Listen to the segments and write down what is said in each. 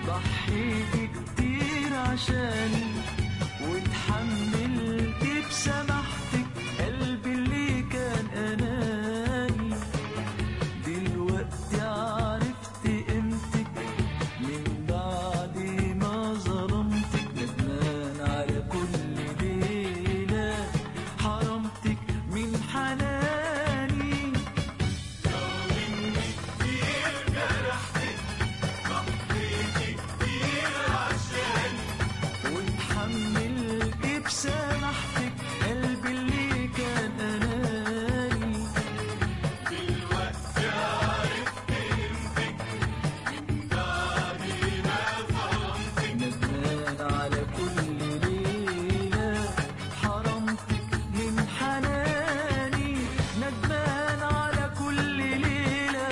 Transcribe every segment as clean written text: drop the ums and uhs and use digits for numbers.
ضحيتي كتير عشاني واتحملت بسماحتك قلبي اللي كان أناني. دلوقتي عرفت قيمتك من بعد ما ظلمتك، ندمان على كل ليلة حرمتك من حناني. لو مني كتير جرحتك ضحيتي كتير عشاني واتحملت بسماحتك قلبي اللي كان أناني. دلوقتي عرفت قيمتك من بعد ما ظلمتك، ندمان على كل ليلة حرمتك من حناني. ندمان على كل ليلة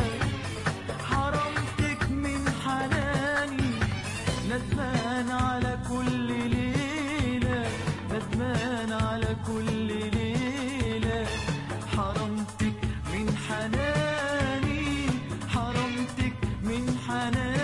حرمتك من حناني. ندمان على كل ليلة، ندمان على كل ليلة حرمتك من حناني، حرمتك من حناني.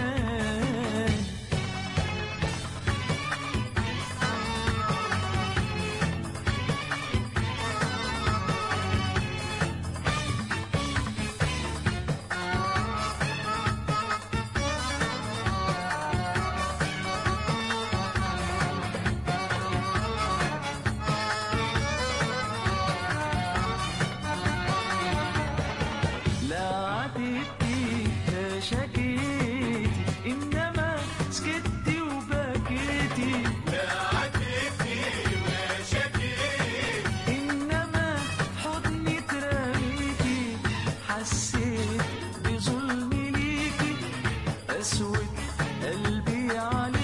لا عاتبتي لا شكيتي إنما سكتي وبكيتي. لا عاتبتي ولا شكيت إنما حضني ترميكي. حسيت بظلمي ليكي أسود قلبي عليكي.